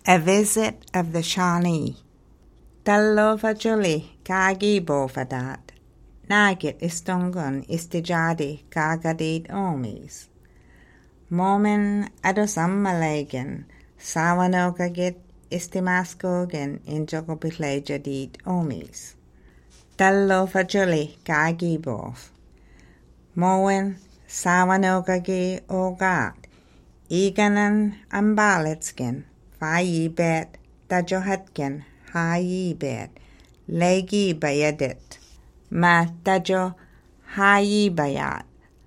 A Visit of the Shawnee. Dallova Juli Kagi Bovadat. Nagit istongun istijadi kagadid omis. Momen adosammalagen sawanogagit istimaskogen in jogobitlejadid omis. Dallova Juli Kagi Bov. Moen sawanogagi ogat. Iganan ambaletsgen. Fayibet, dajohatken, hayibet, legi bayadit, ma dajo hayibayat,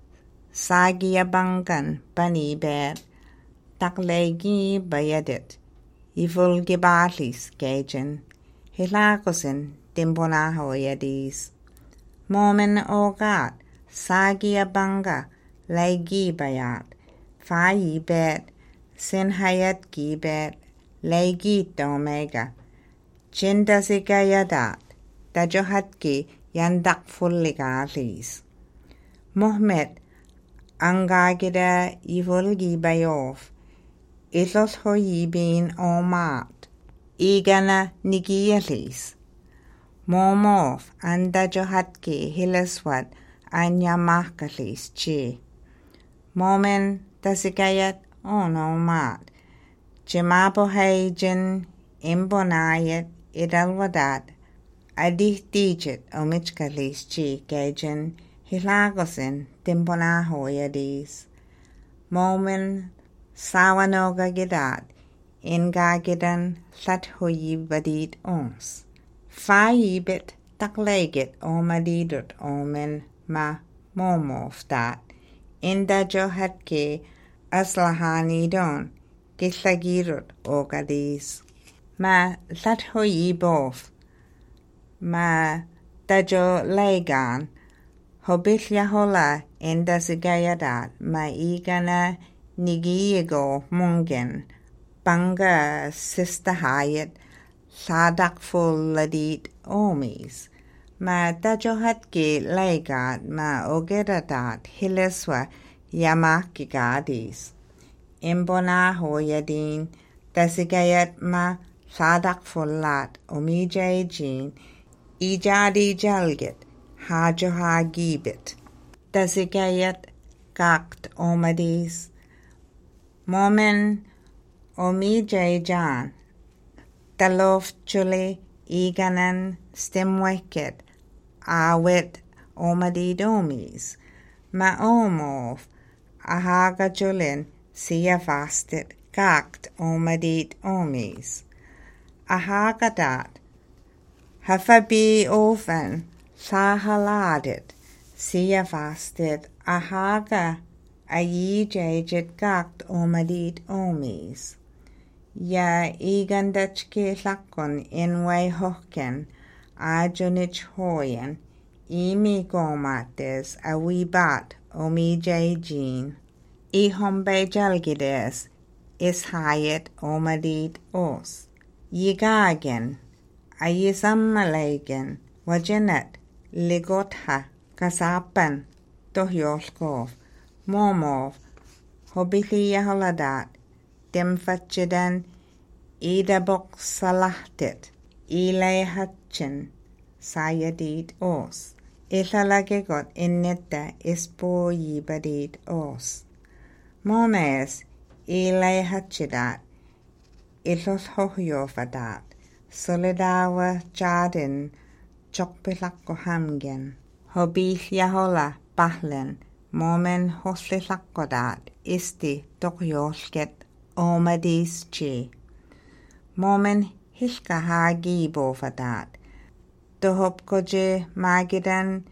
sagiabangan banibet, taklegi bayadit, ivulgibalis gajan, hilakosin dimbonahoyadis, momen ogat, sagiabanga, legi bayat, fayibet, sinhayat gibet, legit omega. Chindasigayadat, dajohatki yandak fulligalis. Mohammed angagida ivulgi bayov, ilos hoyibin omat, igana nigialis. Momov andajohatki hilaswat anyamakalis chi. Momen dasigayat onomat. Jimabohajan imbonayat idalwadat adihtijit omichkalis chi gajan hilagosin dimbonahoyadis. Momen sawanogagidat ingagidan lathoyibadid ons. Fayibit taklegit omadidut omen ma momofdat indajohatke aslahanidon Gislagirut ogadis. Ma lathoyibov. Ma dajo legan. Hobilyahola indasigayadat. Ma igana nigiego mungen. Banga sistahayat. Sadakful ladit omis. Ma dajohatki legat. Ma ogeradat hiliswa yamakigadis. Imbonahoyadin dasigayat ma sadakfullat omijajin ijadi jalgit hajohagibit dasigayat gakt omadis momen omijajan dalof chuli iganan stimweket awit omadidomis ma omov ahaga julin Sia fastit gakt omadit omis. Ahagadat. Hafabi ofen sahaladit. Sia fastit ahaga ayijajit gakt omadit omis. Ya igandachki lakon inway hokken ajonich hoyen. Imi gomates awibat omijajin. Ihombe jalgides is hayet omadid os. Yigagen, ayisammalagen, wajenet, ligotha, kasapan, tohyolkov, momov, hobiliaholadat, demfachidan, idabok salahtit, ilayhatchen, sayadid os. Ilalagegot innetta ispoyibadid os. Momes ilayhachidat, ilos hohyofadat, solidawa jadin, chokpilakkohamgen, hobilyahola bahlen, momen hoslilakkodat, isti tokyolket omadis chi. Momen hilkahagibofadat, tohopkoje magidan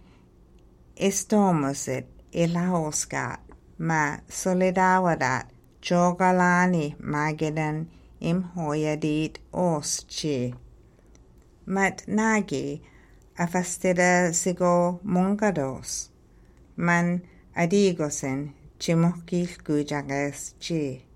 istomusit ilahoskat, ma solidawadat jogalani magidan imhoyadit oschi. Mat nagi afastida sigo mungados. Man adigosen chimohkil gujagas chi.